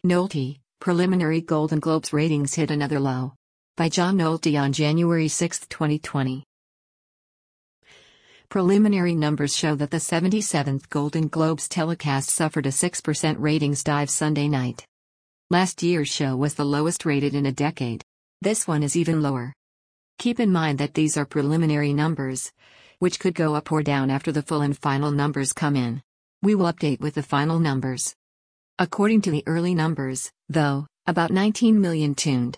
Nolte, preliminary Golden Globes ratings hit another low. By John Nolte on January 6, 2020. Preliminary numbers show that the 77th Golden Globes telecast suffered a 6% ratings dive Sunday night. Last year's show was the lowest rated in a decade. This one is even lower. Keep in mind that these are preliminary numbers, which could go up or down after the full and final numbers come in. We will update with the final numbers. According to the early numbers, though, about 19 million tuned,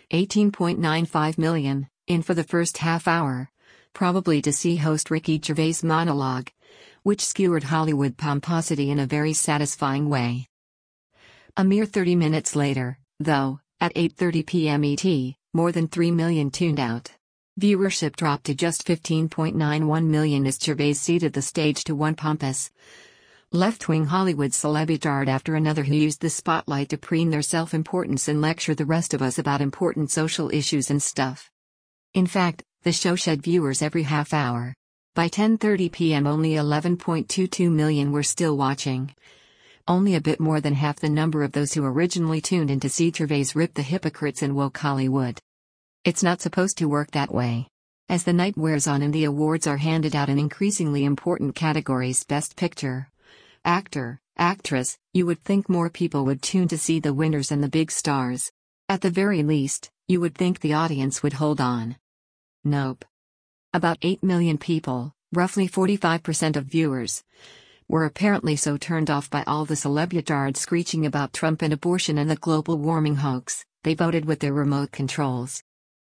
18.95 million, in for the first half hour, probably to see host Ricky Gervais' monologue, which skewered Hollywood pomposity in a very satisfying way. A mere 30 minutes later, though, at 8:30 p.m. ET, more than 3 million tuned out. Viewership dropped to just 15.91 million as Gervais ceded the stage to one pompous, left-wing Hollywood celebritard after another who used the spotlight to preen their self-importance and lecture the rest of us about important social issues and stuff. In fact, the show shed viewers every half hour. By 10:30 p.m. only 11.22 million were still watching. Only a bit more than half the number of those who originally tuned in to see Gervais rip the hypocrites in woke Hollywood. It's not supposed to work that way. As the night wears on and the awards are handed out in increasingly important categories, Best Picture, Actor, Actress, you would think more people would tune to see the winners and the big stars. At the very least, you would think the audience would hold on. Nope. About 8 million people, roughly 45% of viewers, were apparently so turned off by all the celebritards screeching about Trump and abortion and the global warming hoax, they voted with their remote controls.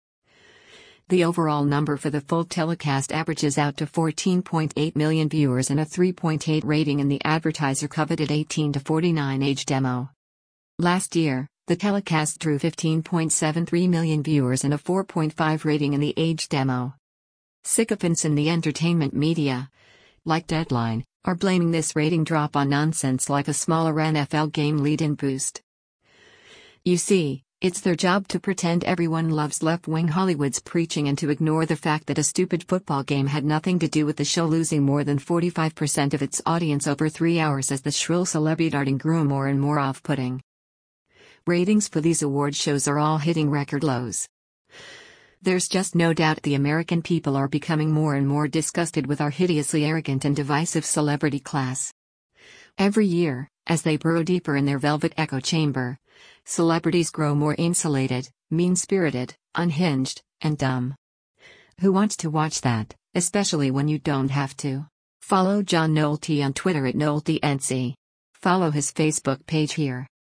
The overall number for the full telecast averages out to 14.8 million viewers and a 3.8 rating in the advertiser-coveted 18 to 49 age demo. Last year, the telecast drew 15.73 million viewers and a 4.5 rating in the age demo. Sycophants in the entertainment media, like Deadline, are blaming this rating drop on nonsense like a smaller NFL game lead-in boost. You see, it's their job to pretend everyone loves left-wing Hollywood's preaching and to ignore the fact that a stupid football game had nothing to do with the show losing more than 45% of its audience over 3 hours as the shrill celebritarding grew more and more off-putting. Ratings for these award shows are all hitting record lows. There's just no doubt the American people are becoming more and more disgusted with our hideously arrogant and divisive celebrity class. Every year, as they burrow deeper in their velvet echo chamber, celebrities grow more insulated, mean-spirited, unhinged, and dumb. Who wants to watch that, especially when you don't have to? Follow John Nolte on Twitter at NolteNC. Follow his Facebook page here.